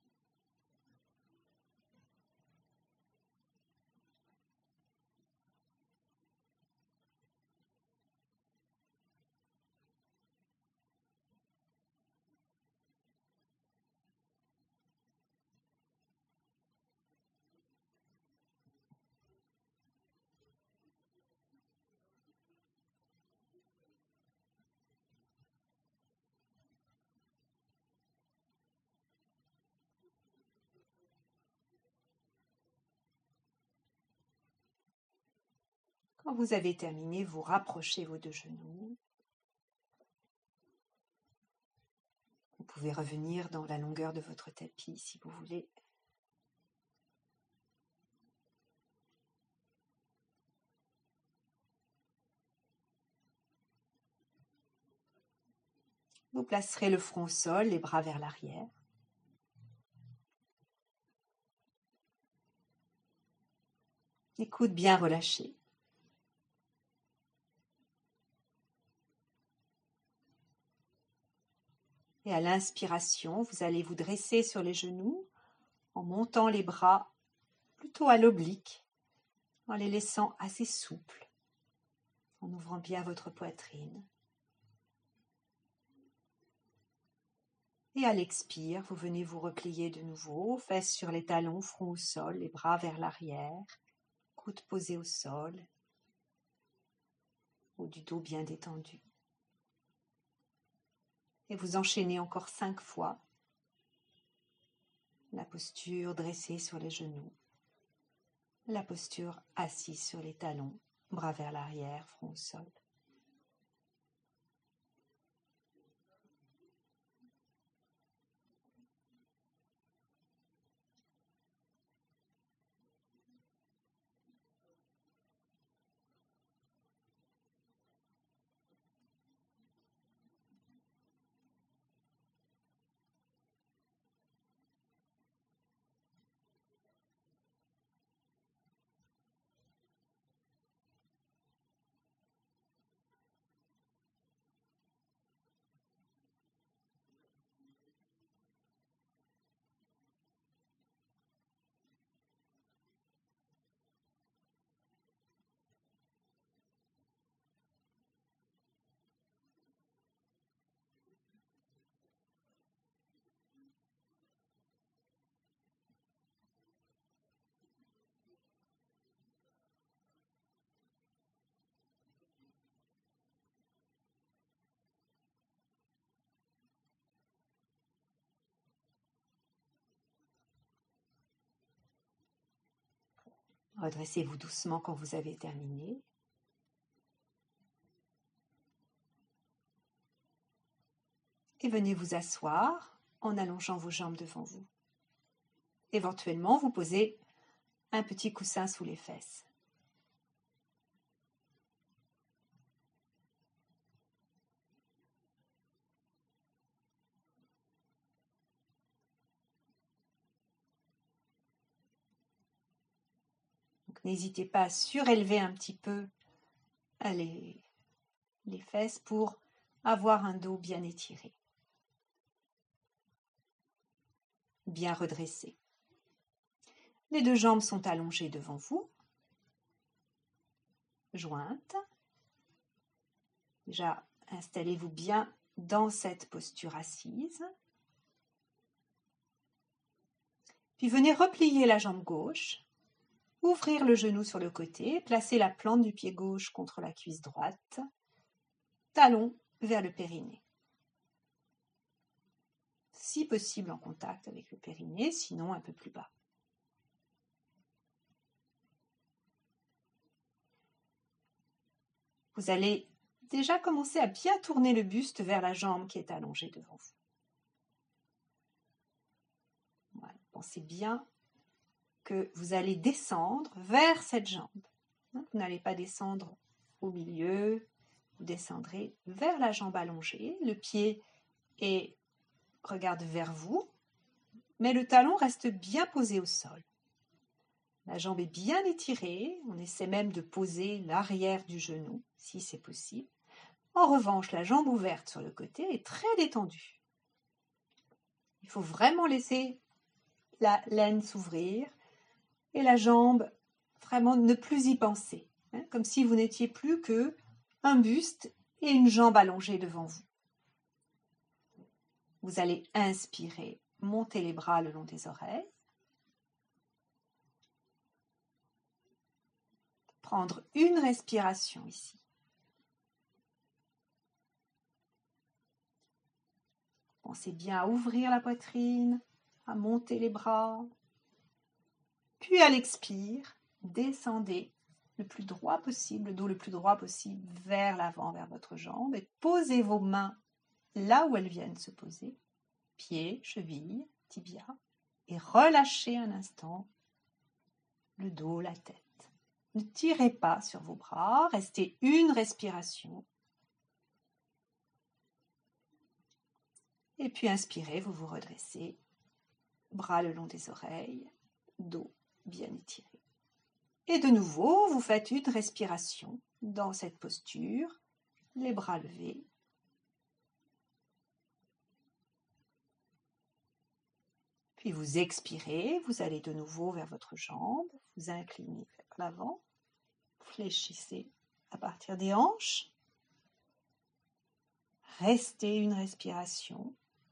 Quand vous avez terminé, vous rapprochez vos 2 genoux. Vous pouvez revenir dans la longueur de votre tapis si vous voulez. Vous placerez le front au sol, les bras vers l'arrière. Les coudes bien relâchés. Et à l'inspiration, vous allez vous dresser sur les genoux en montant les bras plutôt à l'oblique, en les laissant assez souples, en ouvrant bien votre poitrine. Et à l'expire, vous venez vous replier de nouveau, fesses sur les talons, front au sol, les bras vers l'arrière, coudes posés au sol, haut du dos bien détendu. Et vous enchaînez encore 5 fois. La posture dressée sur les genoux. La posture assise sur les talons, bras vers l'arrière, front au sol. Redressez-vous doucement quand vous avez terminé. Et venez vous asseoir en allongeant vos jambes devant vous. Éventuellement, vous posez un petit coussin sous les fesses. Donc, n'hésitez pas à surélever un petit peu les fesses pour avoir un dos bien étiré, bien redressé. Les deux jambes sont allongées devant vous, jointes. Déjà, installez-vous bien dans cette posture assise. Puis venez replier la jambe gauche, ouvrir le genou sur le côté, placer la plante du pied gauche contre la cuisse droite, talon vers le périnée. Si possible en contact avec le périnée, sinon un peu plus bas. Vous allez déjà commencer à bien tourner le buste vers la jambe qui est allongée devant vous. Voilà. Pensez bien que vous allez descendre vers cette jambe. Vous n'allez pas descendre au milieu, vous descendrez vers la jambe allongée. Le pied regarde vers vous, mais le talon reste bien posé au sol. La jambe est bien étirée, on essaie même de poser l'arrière du genou, si c'est possible. En revanche, la jambe ouverte sur le côté est très détendue. Il faut vraiment laisser la laine s'ouvrir et la jambe, vraiment ne plus y penser, comme si vous n'étiez plus qu'un buste et une jambe allongée devant vous. Vous allez inspirer, monter les bras le long des oreilles. Prendre une respiration ici. Pensez bien à ouvrir la poitrine, à monter les bras. Puis à l'expire, descendez le plus droit possible, le dos le plus droit possible vers l'avant, vers votre jambe. Et posez vos mains là où elles viennent se poser. Pieds, chevilles, tibia. Et relâchez un instant le dos, la tête. Ne tirez pas sur vos bras, restez une respiration. Et puis inspirez, vous vous redressez, bras le long des oreilles, dos bien étiré. Et de nouveau, vous faites une respiration dans cette posture, les bras levés. Puis vous expirez, vous allez de nouveau vers votre jambe, vous inclinez vers l'avant, fléchissez à partir des hanches. Restez une respiration.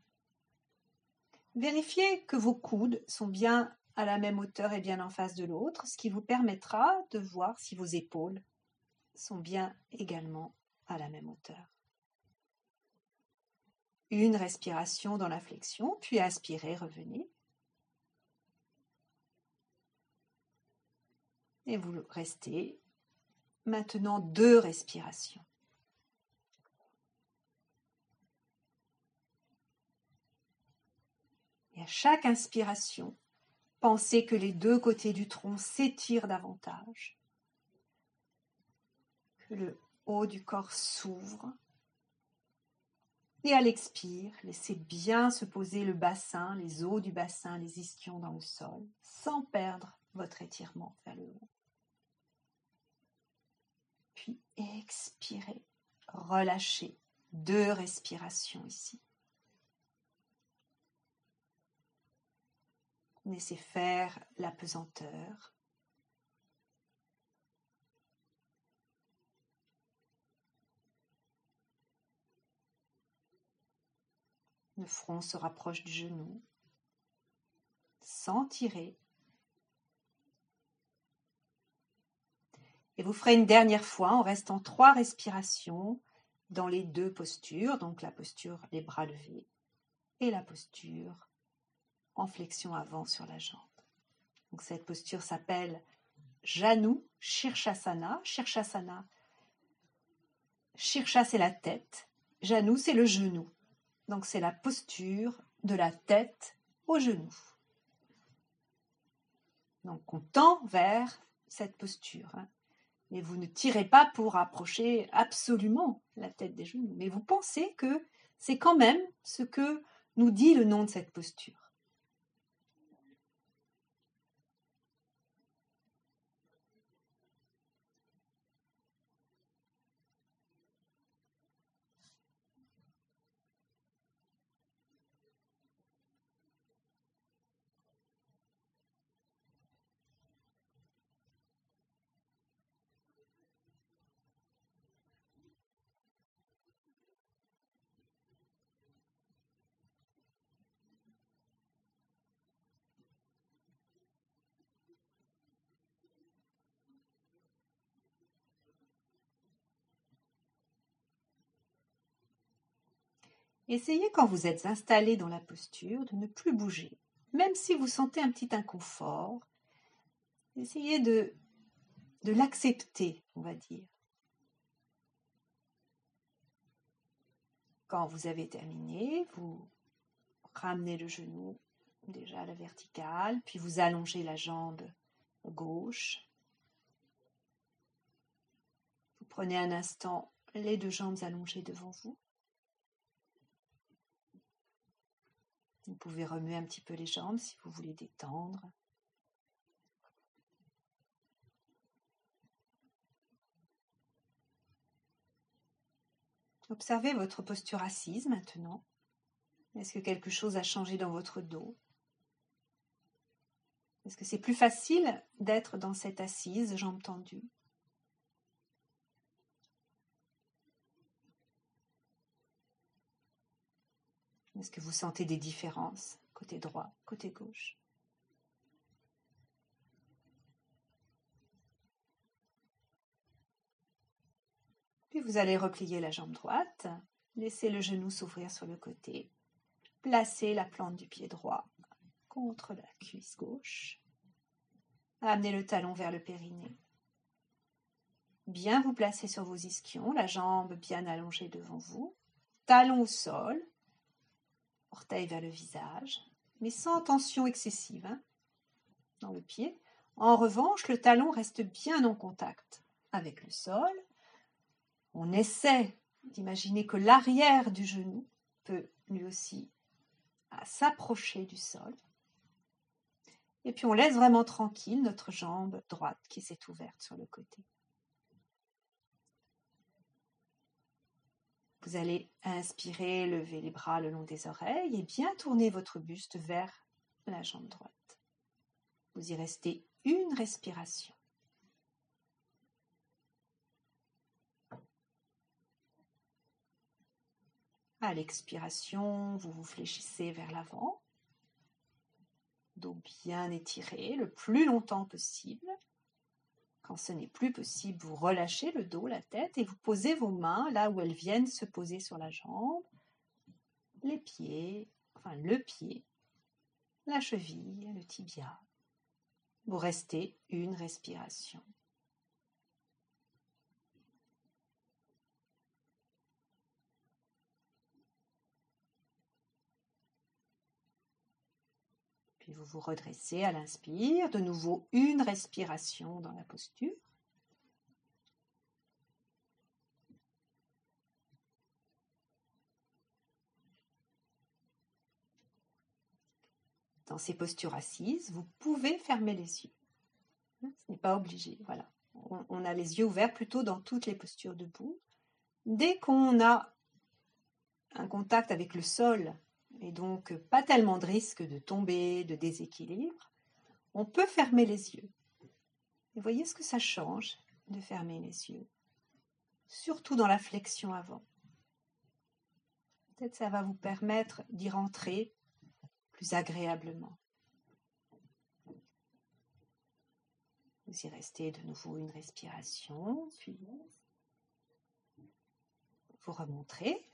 Vérifiez que vos coudes sont bien à la même hauteur et bien en face de l'autre, ce qui vous permettra de voir si vos épaules sont bien également à la même hauteur. Une respiration dans la flexion, puis inspirez, revenez. Et vous restez maintenant 2 respirations. Et à chaque inspiration, pensez que les 2 côtés du tronc s'étirent davantage, que le haut du corps s'ouvre. Et à l'expire, laissez bien se poser le bassin, les os du bassin, les ischions dans le sol, sans perdre votre étirement vers le haut. Puis expirez, relâchez. 2 respirations ici. Laissez faire la pesanteur. Le front se rapproche du genou, sans tirer. Et vous ferez une dernière fois en restant 3 respirations dans les 2 postures, donc la posture les bras levés et la posture en flexion avant sur la jambe. Donc cette posture s'appelle Janu, Shirshasana. Shirshasana. Shirsha, c'est la tête. Janu, c'est le genou. Donc, c'est la posture de la tête au genou. Donc, on tend vers cette posture. Mais vous ne tirez pas pour approcher absolument la tête des genoux. Mais vous pensez que c'est quand même ce que nous dit le nom de cette posture. Essayez, quand vous êtes installé dans la posture, de ne plus bouger. Même si vous sentez un petit inconfort, essayez de l'accepter, on va dire. Quand vous avez terminé, vous ramenez le genou déjà à la verticale, puis vous allongez la jambe gauche. Vous prenez un instant les deux jambes allongées devant vous. Vous pouvez remuer un petit peu les jambes si vous voulez détendre. Observez votre posture assise maintenant. Est-ce que quelque chose a changé dans votre dos? Est-ce que c'est plus facile d'être dans cette assise, jambes tendues? Est-ce que vous sentez des différences, côté droit, côté gauche? Puis vous allez replier la jambe droite, laissez le genou s'ouvrir sur le côté, placez la plante du pied droit contre la cuisse gauche, amenez le talon vers le périnée. Bien vous placer sur vos ischions, la jambe bien allongée devant vous, talon au sol, orteil vers le visage, mais sans tension excessive dans le pied. En revanche, le talon reste bien en contact avec le sol. On essaie d'imaginer que l'arrière du genou peut lui aussi s'approcher du sol. Et puis on laisse vraiment tranquille notre jambe droite qui s'est ouverte sur le côté. Vous allez inspirer, lever les bras le long des oreilles et bien tourner votre buste vers la jambe droite. Vous y restez une respiration. À l'expiration, vous vous fléchissez vers l'avant, dos bien étiré le plus longtemps possible. Quand ce n'est plus possible, vous relâchez le dos, la tête et vous posez vos mains là où elles viennent se poser sur la jambe, les pieds, enfin le pied, la cheville, le tibia. Vous restez une respiration. Puis vous vous redressez à l'inspire, de nouveau une respiration dans la posture. Dans ces postures assises, vous pouvez fermer les yeux. Ce n'est pas obligé, voilà. On a les yeux ouverts plutôt dans toutes les postures debout. Dès qu'on a un contact avec le sol, et donc pas tellement de risque de tomber, de déséquilibre, on peut fermer les yeux. Et voyez ce que ça change de fermer les yeux, surtout dans la flexion avant. Peut-être ça va vous permettre d'y rentrer plus agréablement. Vous y restez de nouveau une respiration, puis vous remontrez.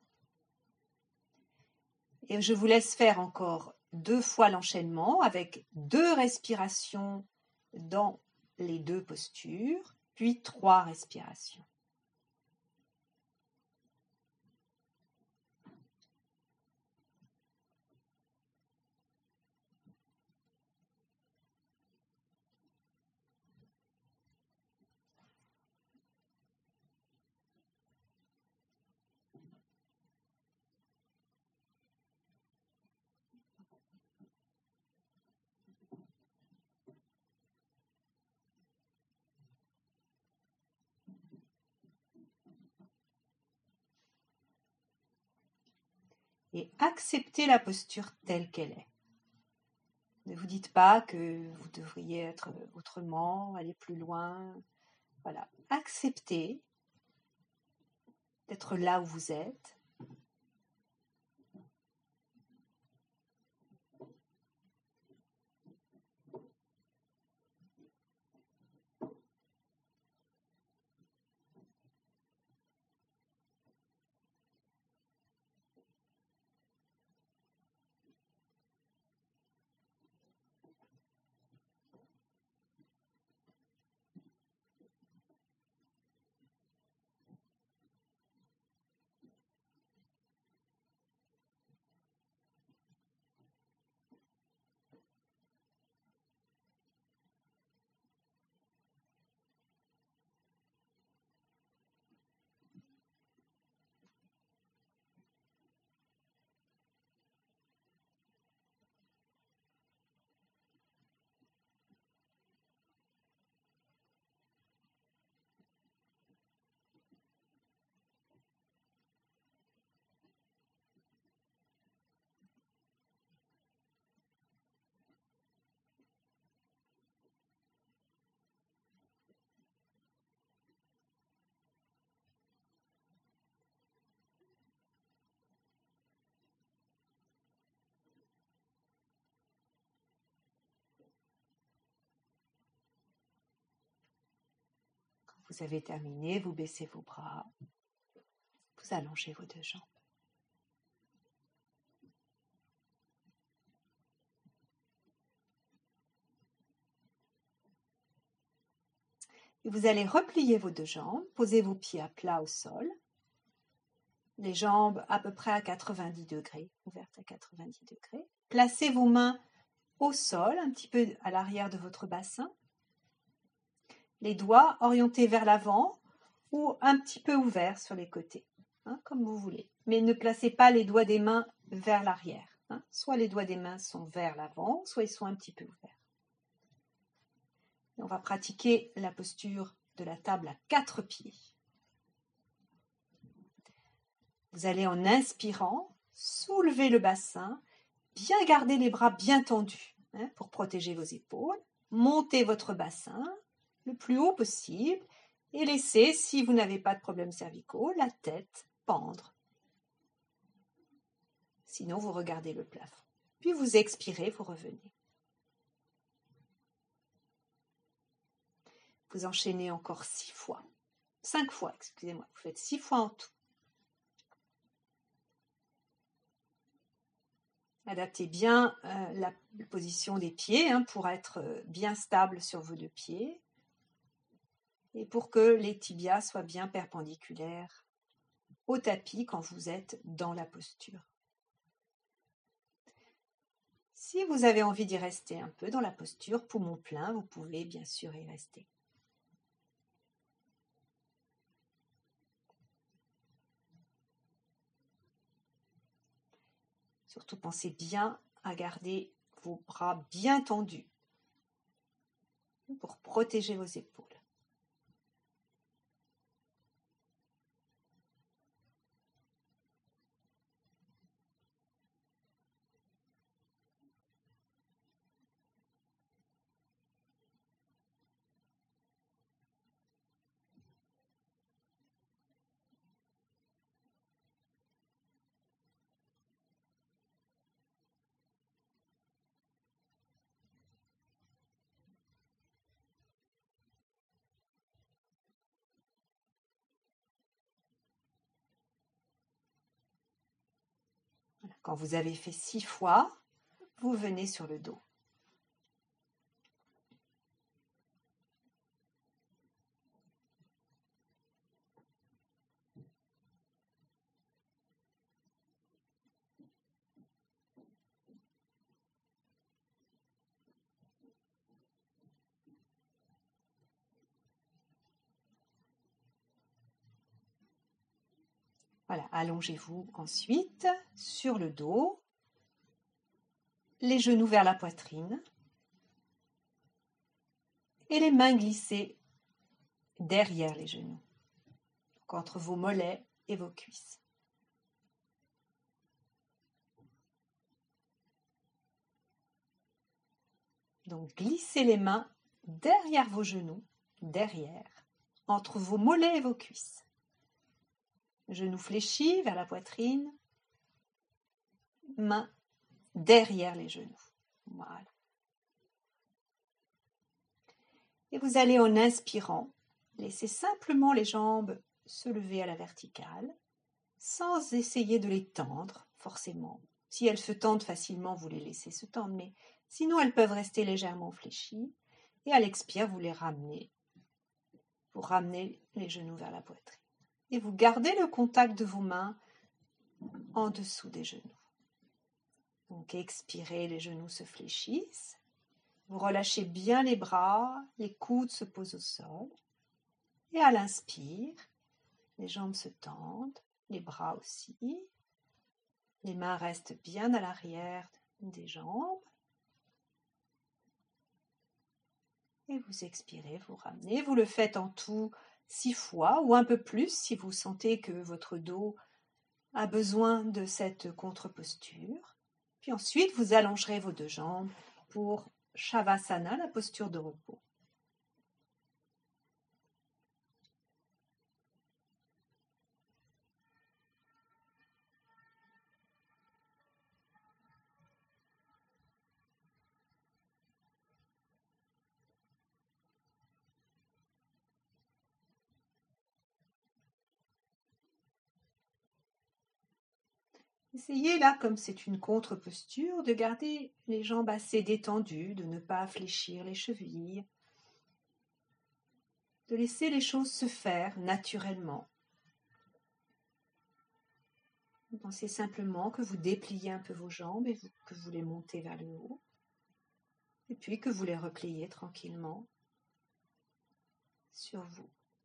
Et je vous laisse faire encore 2 fois l'enchaînement avec 2 respirations dans les 2 postures, puis 3 respirations. Et acceptez la posture telle qu'elle est. Ne vous dites pas que vous devriez être autrement, aller plus loin. Voilà, acceptez d'être là où vous êtes. Vous avez terminé, vous baissez vos bras, vous allongez vos 2 jambes. Et vous allez replier vos 2 jambes, poser vos pieds à plat au sol, les jambes à peu près à 90 degrés, ouvertes à 90 degrés. Placez vos mains au sol, un petit peu à l'arrière de votre bassin, les doigts orientés vers l'avant ou un petit peu ouverts sur les côtés, comme vous voulez. Mais ne placez pas les doigts des mains vers l'arrière. Soit les doigts des mains sont vers l'avant, soit ils sont un petit peu ouverts. Et on va pratiquer la posture de la table à 4 pieds. Vous allez en inspirant, soulever le bassin, bien garder les bras bien tendus pour protéger vos épaules, monter votre bassin le plus haut possible et laissez, si vous n'avez pas de problèmes cervicaux, la tête pendre. Sinon, vous regardez le plafond. Puis vous expirez, vous revenez. Vous enchaînez encore 6 fois. 5 fois, excusez-moi. Vous faites 6 fois en tout. Adaptez bien la position des pieds pour être bien stable sur vos 2 pieds et pour que les tibias soient bien perpendiculaires au tapis quand vous êtes dans la posture. Si vous avez envie d'y rester un peu dans la posture, poumon plein, vous pouvez bien sûr y rester. Surtout pensez bien à garder vos bras bien tendus pour protéger vos épaules. Quand vous avez fait 6 fois, vous venez sur le dos. Voilà, allongez-vous ensuite sur le dos, les genoux vers la poitrine et les mains glissées derrière les genoux, donc entre vos mollets et vos cuisses. Donc glissez les mains derrière vos genoux, derrière, entre vos mollets et vos cuisses. Genoux fléchis vers la poitrine, mains derrière les genoux. Voilà. Et vous allez en inspirant, laisser simplement les jambes se lever à la verticale, sans essayer de les tendre forcément. Si elles se tendent facilement, vous les laissez se tendre, mais sinon elles peuvent rester légèrement fléchies. Et à l'expire, vous les ramenez. Vous ramenez les genoux vers la poitrine. Et vous gardez le contact de vos mains en dessous des genoux. Donc expirez, les genoux se fléchissent. Vous relâchez bien les bras, les coudes se posent au sol. Et à l'inspire, les jambes se tendent, les bras aussi. Les mains restent bien à l'arrière des jambes. Et vous expirez, vous ramenez. Vous le faites en tout 6 fois ou un peu plus si vous sentez que votre dos a besoin de cette contre-posture. Puis ensuite, vous allongerez vos deux jambes pour Shavasana, la posture de repos. Essayez là, comme c'est une contre-posture, de garder les jambes assez détendues, de ne pas fléchir les chevilles, de laisser les choses se faire naturellement. Pensez simplement que vous dépliez un peu vos jambes et que vous les montez vers le haut, et puis que vous les repliez tranquillement sur vous.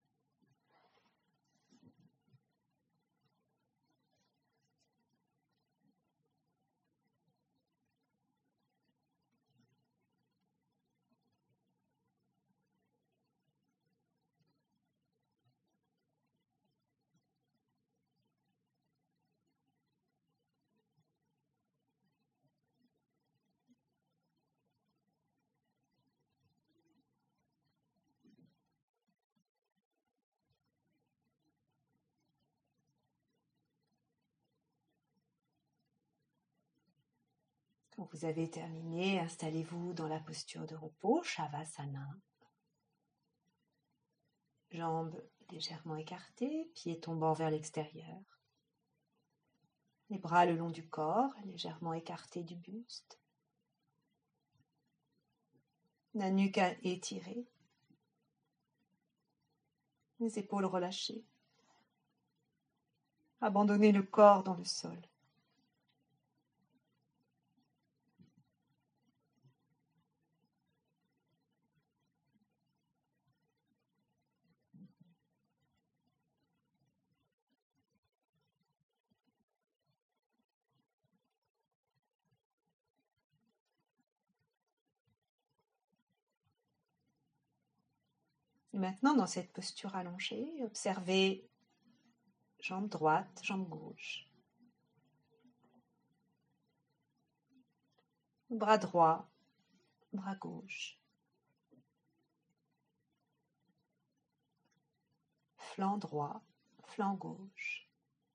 Quand vous avez terminé, installez-vous dans la posture de repos, Shavasana. Jambes légèrement écartées, pieds tombant vers l'extérieur. Les bras le long du corps, légèrement écartés du buste. La nuque étirée. Les épaules relâchées. Abandonnez le corps dans le sol. Et maintenant, dans cette posture allongée, observez jambe droite, jambe gauche. Bras droit, bras gauche. Flanc droit, flanc gauche.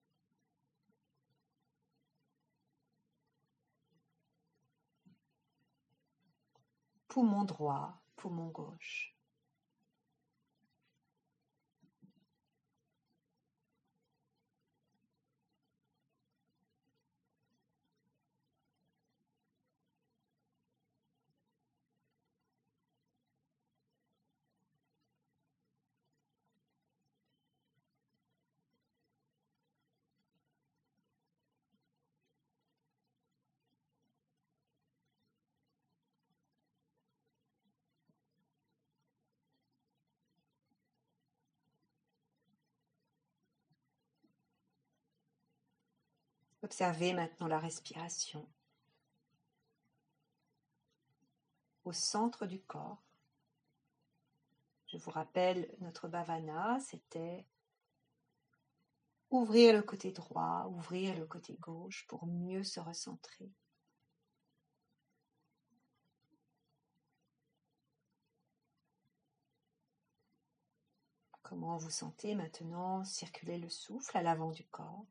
Poumon droit, poumon gauche. Observez maintenant la respiration au centre du corps. Je vous rappelle, notre bhavana, c'était ouvrir le côté droit, ouvrir le côté gauche pour mieux se recentrer. Comment vous sentez maintenant circuler le souffle à l'avant du corps?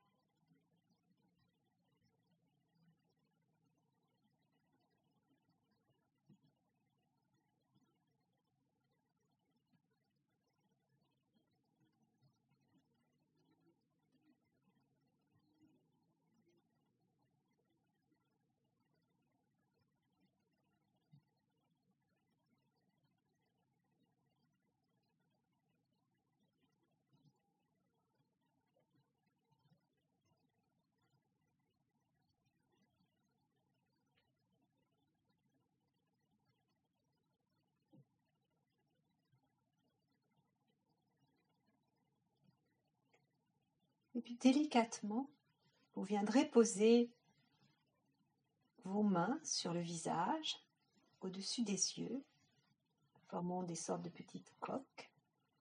Et puis délicatement, vous viendrez poser vos mains sur le visage, au-dessus des yeux, formant des sortes de petites coques.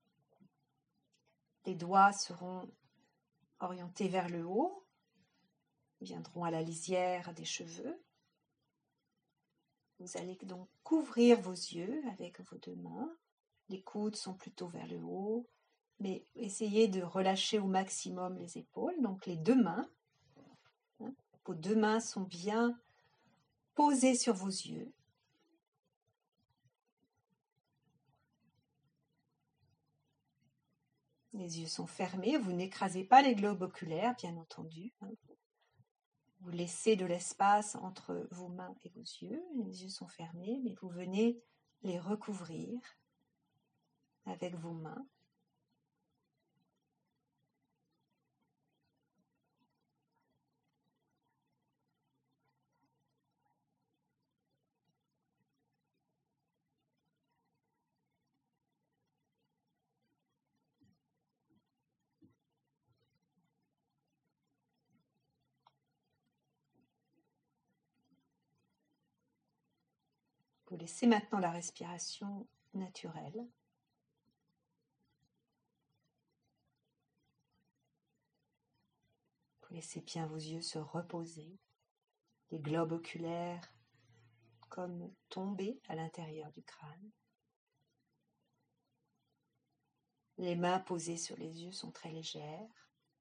Les doigts seront orientés vers le haut, viendront à la lisière des cheveux. Vous allez donc couvrir vos yeux avec vos deux mains. Les coudes sont plutôt vers le haut, mais essayez de relâcher au maximum les épaules. Donc les deux mains, vos deux mains sont bien posées sur vos yeux. Les yeux sont fermés, vous n'écrasez pas les globes oculaires, bien entendu. Vous laissez de l'espace entre vos mains et vos yeux. Les yeux sont fermés, mais vous venez les recouvrir avec vos mains. Vous laissez maintenant la respiration naturelle. Vous laissez bien vos yeux se reposer, les globes oculaires comme tombés à l'intérieur du crâne. Les mains posées sur les yeux sont très légères.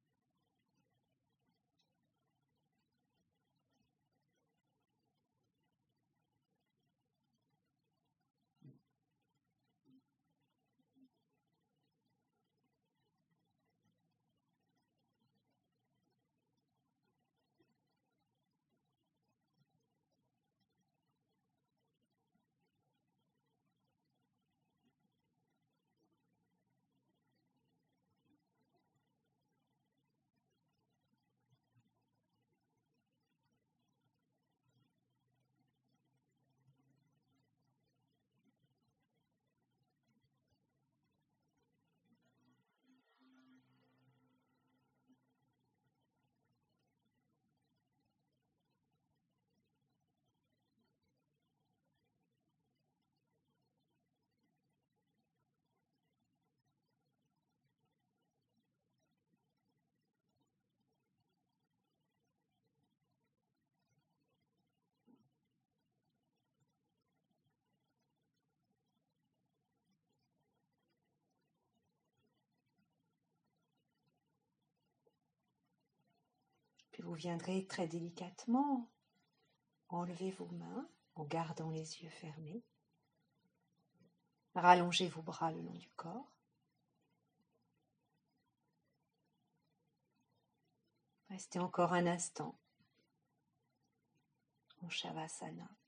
Puis vous viendrez très délicatement enlever vos mains en gardant les yeux fermés. Rallongez vos bras le long du corps. Restez encore un instant en Shavasana.